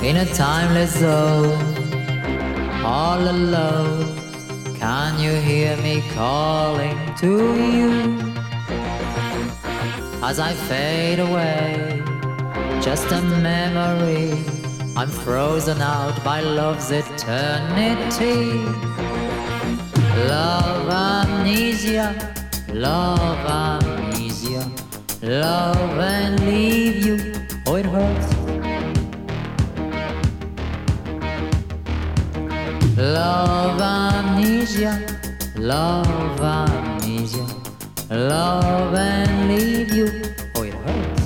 in a timeless zone, all alone. Can you hear me calling to you? As I fade away, just a memory, I'm frozen out by love's eternity. Love amnesia, love amnesia, love and leave you, oh it hurts. Love amnesia, love amnesia, love and leave you, oh it hurts.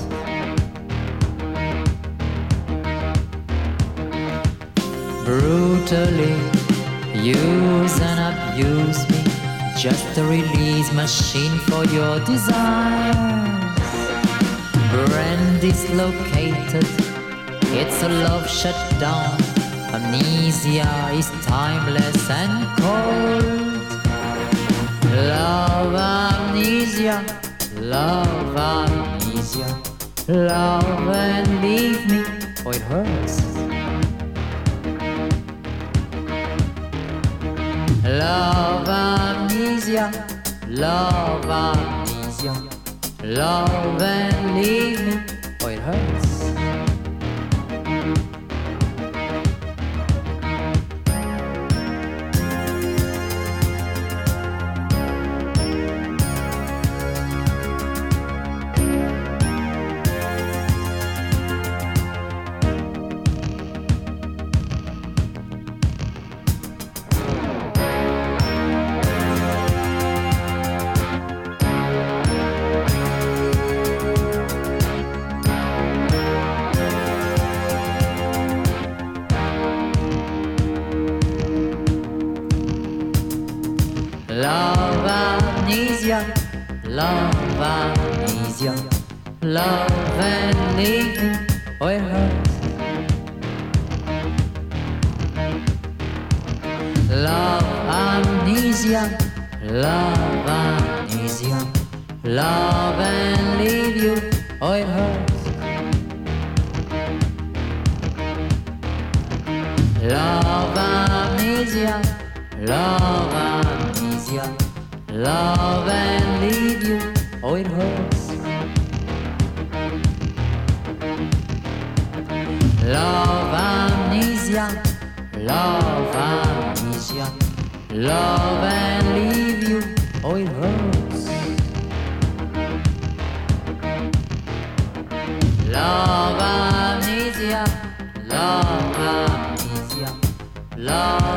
Brutally use and abuse me, just a release machine for your desires. Brain dislocated, it's a love shut down. Amnesia is timeless and cold. Love amnesia, love amnesia, love and leave me, oh it hurts. Love amnesia, love amnesia, love and leave me, oh it hurts. Love amnesia, love amnesia, love and leave me, oh it hurts. Love amnesia, love amnesia, love and leave you, oh it hurts. Love amnesia, love amnesia, love and leave you, oh it hurts. Love amnesia, love amnesia, love and leave you, oh it hurts. Love amnesia, love amnesia, love